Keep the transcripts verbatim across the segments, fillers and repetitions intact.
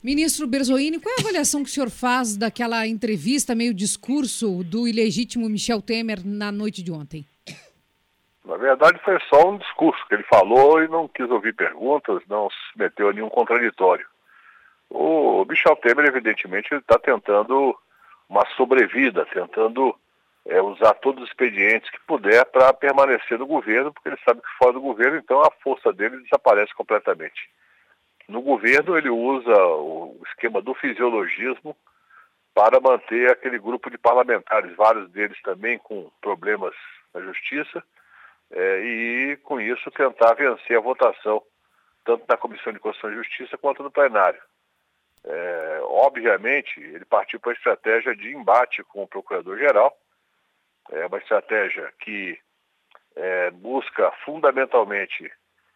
Ministro Berzoini, qual é a avaliação que o senhor faz daquela entrevista, meio discurso do ilegítimo Michel Temer na noite de ontem? Na verdade, foi só um discurso que ele falou e não quis ouvir perguntas, não se meteu a nenhum contraditório. O Michel Temer, evidentemente, ele está tentando uma sobrevida, tentando é, usar todos os expedientes que puder para permanecer no governo, porque ele sabe que fora do governo, então, a força dele desaparece completamente. No governo, ele usa o esquema do fisiologismo para manter aquele grupo de parlamentares, vários deles também com problemas na justiça, é, e, com isso, tentar vencer a votação, tanto na Comissão de Constituição e Justiça quanto no plenário. É, obviamente, ele partiu para a estratégia de embate com o Procurador-Geral, é uma estratégia que é, busca fundamentalmente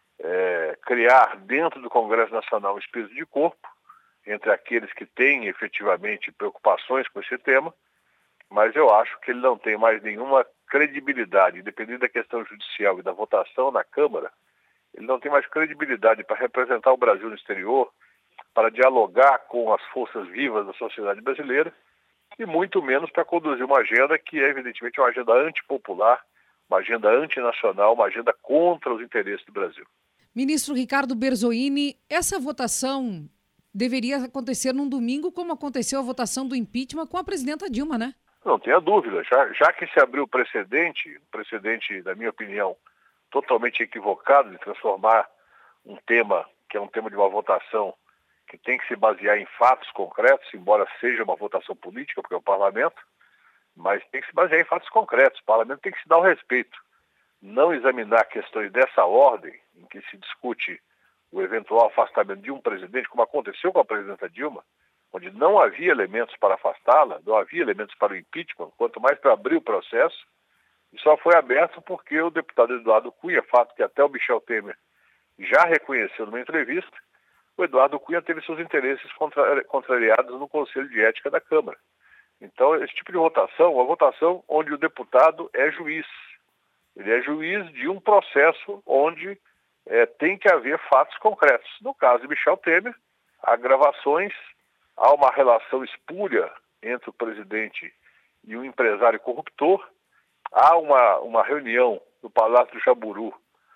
é, criar dentro do Congresso Nacional um espírito de corpo entre aqueles que têm efetivamente preocupações com esse tema, mas eu acho que ele não tem mais nenhuma credibilidade, independente da questão judicial e da votação na Câmara, ele não tem mais credibilidade para representar o Brasil no exterior, para dialogar com as forças vivas da sociedade brasileira e muito menos para conduzir uma agenda que é evidentemente uma agenda antipopular, uma agenda antinacional, uma agenda contra os interesses do Brasil. Ministro Ricardo Berzoini, essa votação deveria acontecer num domingo, como aconteceu a votação do impeachment com a presidenta Dilma, né? Não tenha dúvida, já, já que se abriu o precedente, um precedente, na minha opinião, totalmente equivocado de transformar um tema, que é um tema de uma votação que tem que se basear em fatos concretos, embora seja uma votação política, porque é o parlamento, mas tem que se basear em fatos concretos. O parlamento tem que se dar o respeito. Não examinar questões dessa ordem, em que se discute o eventual afastamento de um presidente, como aconteceu com a presidenta Dilma, onde não havia elementos para afastá-la, não havia elementos para o impeachment, quanto mais para abrir o processo, e só foi aberto porque o deputado Eduardo Cunha, fato que até o Michel Temer já reconheceu numa entrevista, o Eduardo Cunha teve seus interesses contra, contrariados no Conselho de Ética da Câmara. Então, esse tipo de votação é uma votação onde o deputado é juiz. Ele é juiz de um processo onde é, tem que haver fatos concretos. No caso de Michel Temer, há gravações, há uma relação espúria entre o presidente e um empresário corruptor, há uma, uma reunião no Palácio do Jaburu,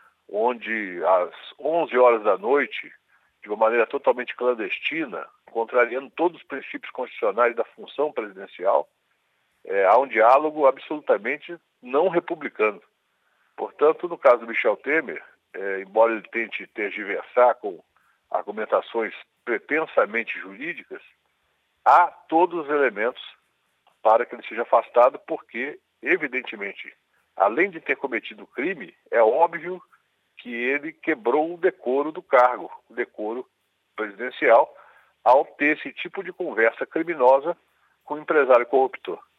onde às onze horas da noite, de uma maneira totalmente clandestina, contrariando todos os princípios constitucionais da função presidencial, é, há um diálogo absolutamente não republicano. Portanto, no caso do Michel Temer, é, embora ele tente tergiversar com argumentações pretensamente jurídicas, há todos os elementos para que ele seja afastado, porque, evidentemente, além de ter cometido crime, é óbvio que ele quebrou o decoro do cargo, o decoro presidencial, ao ter esse tipo de conversa criminosa com o empresário corruptor.